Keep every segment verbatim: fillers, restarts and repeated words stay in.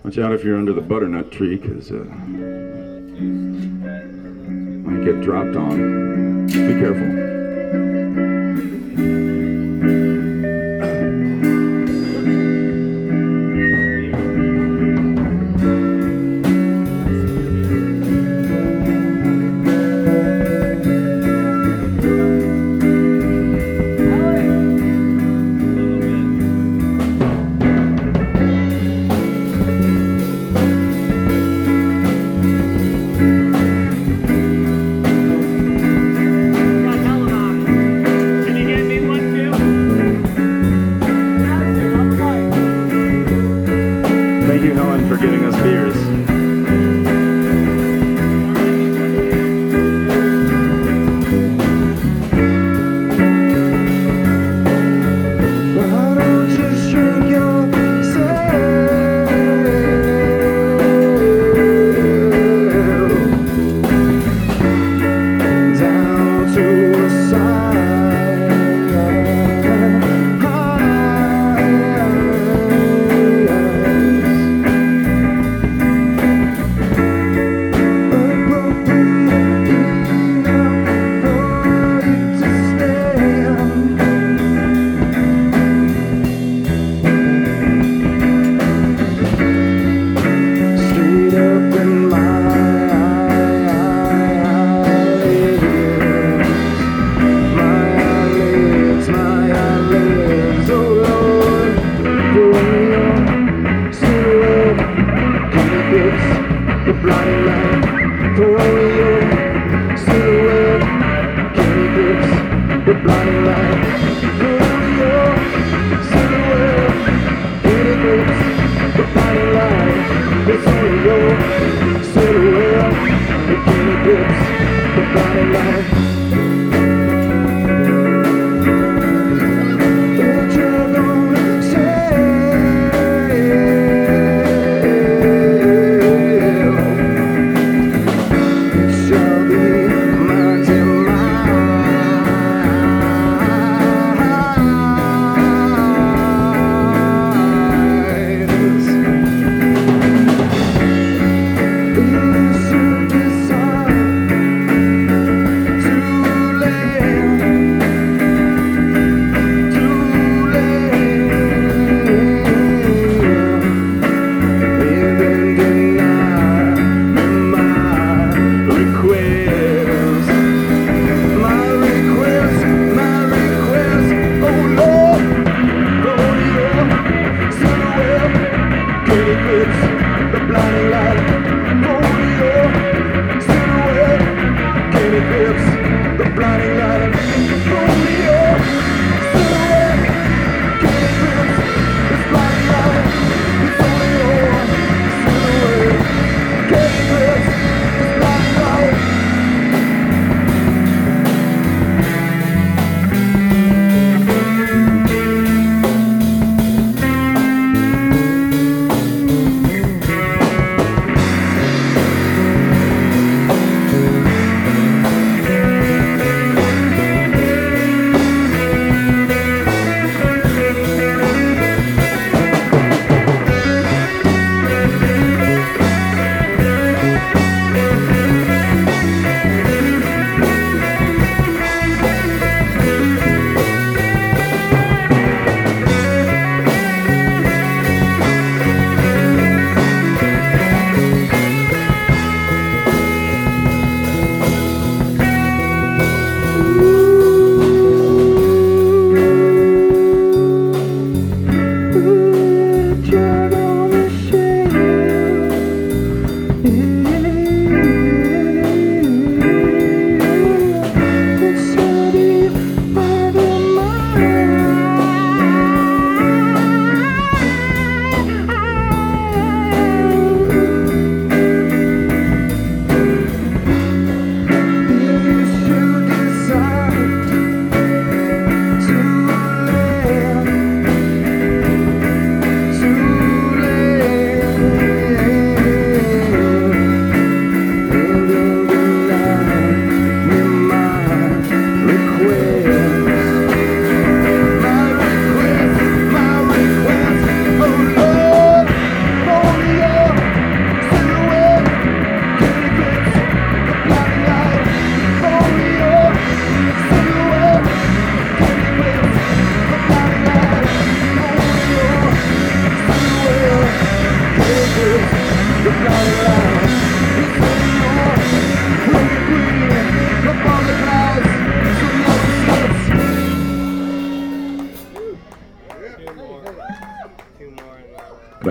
Watch out if you're under the butternut tree, because uh, might get dropped on. Be careful. Thank you, Helen, for getting us beers. Why don't you shrink yourself down to a size? The blinding light, for only your silhouette can eclipse the blinding light. For only your silhouette can eclipse the blinding light. It's only your silhouette that can eclipse the blinding light.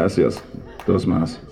Gracias. Dos más.